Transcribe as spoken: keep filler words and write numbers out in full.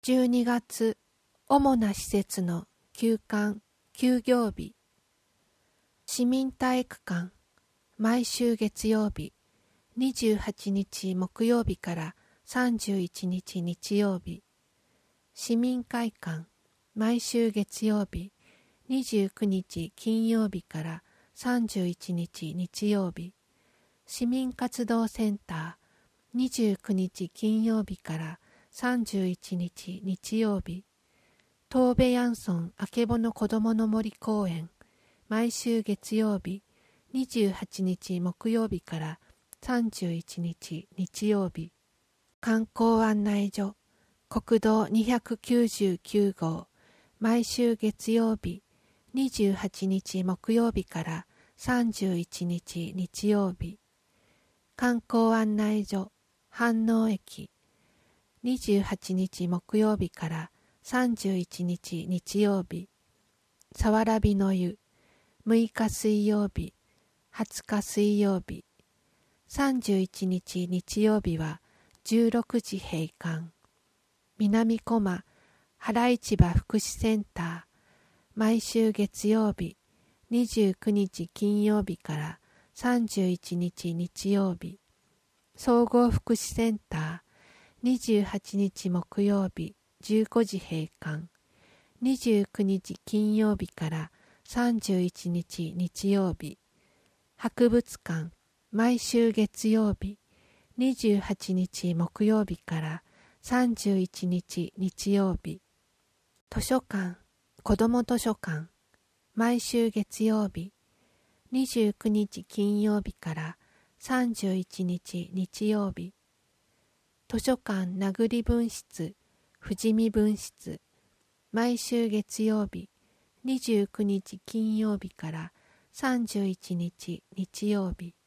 じゅうにがつ、主な施設の休館・休業日。市民体育館、毎週月曜日、にじゅうはちにち木曜日からさんじゅういちにち日曜日。市民会館、毎週月曜日、にじゅうくにち金曜日からさんじゅういちにち日曜日。市民活動センター、にじゅうくにち金曜日からさんじゅういちにち日曜日。東部ヤンソンあけぼの子どもの森公園、毎週月曜日、にじゅうはちにち木曜日からさんじゅういちにち日曜日。観光案内所、国道にひゃくきゅうじゅうきゅうごう、毎週月曜日、にじゅうはちにち木曜日からさんじゅういちにち日曜日。観光案内所、飯能駅、にじゅうはちにち木曜日からさんじゅういちにち日曜日。さわらびの湯、むいか水曜日、はつか水曜日。さんじゅういちにち日曜日はじゅうろくじ閉館。南小間原市場福祉センター、毎週月曜日、にじゅうくにち金曜日からさんじゅういちにち日曜日。総合福祉センター、にじゅうはちにち木曜日、じゅうごじ閉館。にじゅうくにち金曜日からさんじゅういちにち日曜日。博物館、毎週月曜日、にじゅうはちにち木曜日からさんじゅういちにち日曜日。図書館、子ども図書館、毎週月曜日、にじゅうくにち金曜日からさんじゅういちにち日曜日。図書館名栗分室、富士見分室、毎週月曜日、にじゅうくにち金曜日からさんじゅういちにち日曜日。